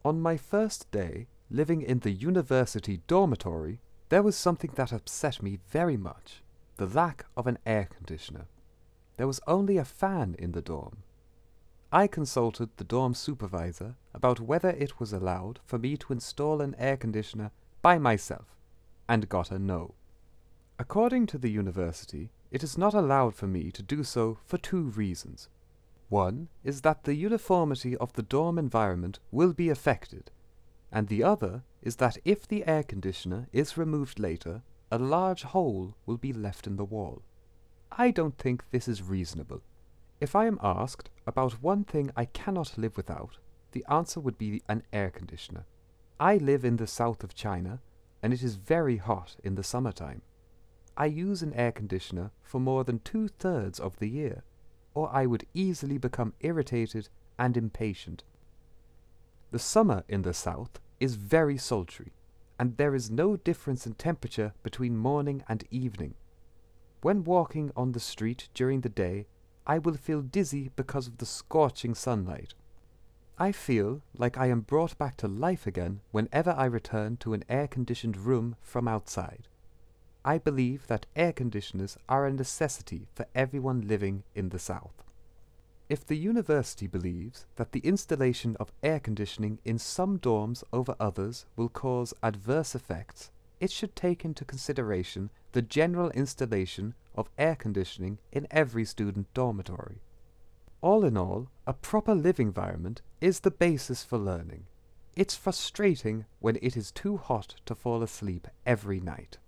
On my first day living in the university dormitory, there was something that upset me very much: the lack of an air conditioner. There was only a fan in the dorm. I consulted the dorm supervisor about whether it was allowed for me to install an air conditioner by myself, and got a no. According to the university, it is not allowed for me to do so for two reasons. One is that the uniformity of the dorm environment will be affected, and the other is that if the air conditioner is removed later, a large hole will be left in the wall. I don't think this is reasonable. If I am asked about one thing I cannot live without, the answer would be an air conditioner. I live in the south of China, and it is very hot in the summertime. I use an air conditioner for more than 2/3 of the year, or I would easily become irritated and impatient. The summer in the south is very sultry, and there is no difference in temperature between morning and evening. When walking on the street during the day, I will feel dizzy because of the scorching sunlight. I feel like I am brought back to life again whenever I return to an air-conditioned room from outside. I believe that air conditioners are a necessity for everyone living in the South. If the university believes that the installation of air conditioning in some dorms over others will cause adverse effects, it should take into consideration the general installation of air conditioning in every student dormitory. All in all, a proper living environment is the basis for learning. It's frustrating when it is too hot to fall asleep every night.